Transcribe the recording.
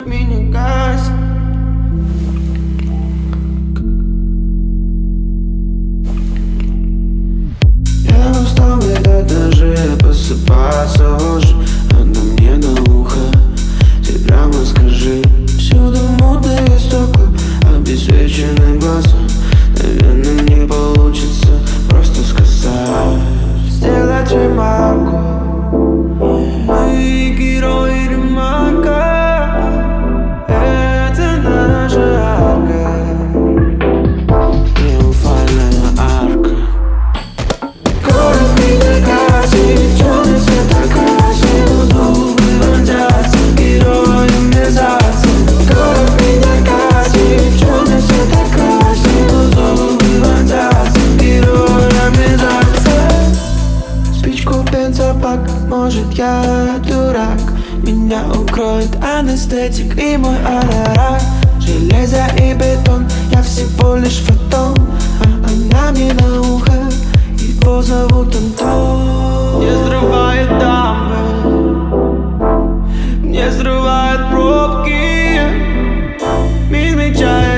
меня гасит. Я устал летать даже посыпаться уже. Она мне на ухо, ты прямо скажи. Всюду мутные стекла, обесвеченные глаза. Наверное, мне получится просто сказать, сделать ремарку. Мы герои ремарка, это наша арка, триумфальная арка. Город меня красит, черный свет окрасил, зубы вонзятся, героем вязаться. Город меня красит, черный свет окрасил, зубы вонзятся, героем вязаться. Спичку, бензобак, может я дурак. Меня укроет анестетик и мой алярак. Железо и бетон, я всего лишь фотон, а она мне на ухо, его зовут Антон. Не взрывает дамбы, не взрывает пробки, мы смягчаем